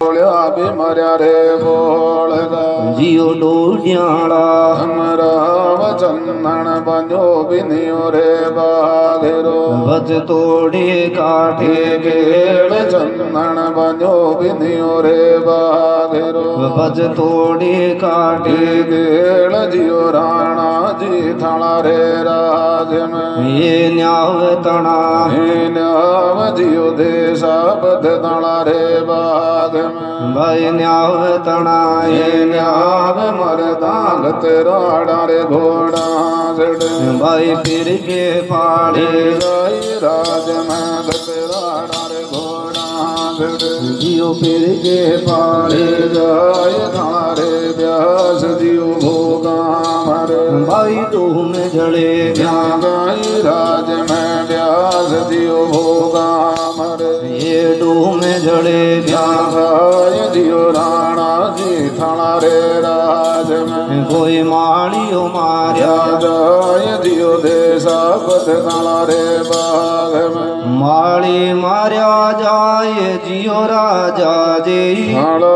बोलिया भी मरिया रे बोलदा जियो डोडियाला हमरा वचन बनो बिनियो रे बाघेरो बच तोड़े काठे गेल चंदन बनो बिनियो रे बाघेरो बच तोड़े काठे गेल जियो राणा जी थाना रे राज में ये न्याव तना न्याव जियो देशा बद तणा रे बाग में भाई न्याव तना ये न्याव मरदांग तेराड़ा रे घोड़ा जड़ भाई फिर के पाड़े गाई राज में तेराड़ा रे घोड़ा जड़ जियो फिर के पाड़े गाय धारे व्यास जियो भोगा मरे भाई तुम जड़े गाई राज में व्यास जियो भोगा मरे ये डूम जड़े गाय जियो राणा जी थाना रे राज में कोई माड़ियो मारिया गाय जियो देशा पथ थाना रे बाग में माड़ी मारिया जाए जियो राजा जी थाना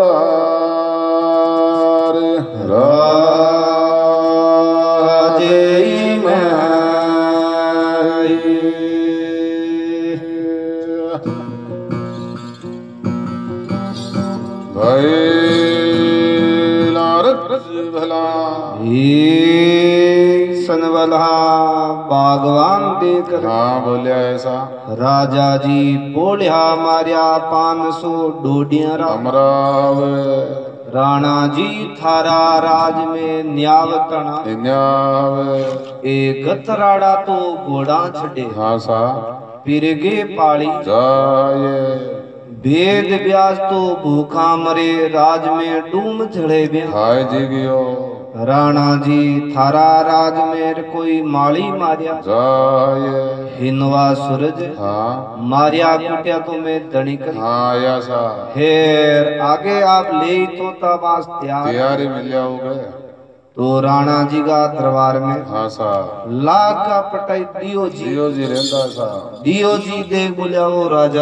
रे राजे में भाई लारत भला सनवला बागवान देख हाँ बोलिया ऐसा राजा जी बोलिया मारिया 500 डोडिया अमराव राणा जी थारा राज में न्यावतना न्याव एक तराड़ा तो घोड़ा छड़े हाँ सा पिरगे पाली जाए वेद व्यास तो भूखा मरे राज में डूम झड़े बे हाय जी गियो राणा जी थारा राज में कोई माली मारिया जाए हिनवा सूरज हाँ मारिया कुटिया तो मैं धनी कर हाँ ऐसा हेर आगे आप ले तो तबास तैयारी मिल जाओगे तो राणा जी का दरबार में हाँ सा लाख का पटाई दियो जी जियो जी रहता सा दियो जी देख बोलिया वो राजा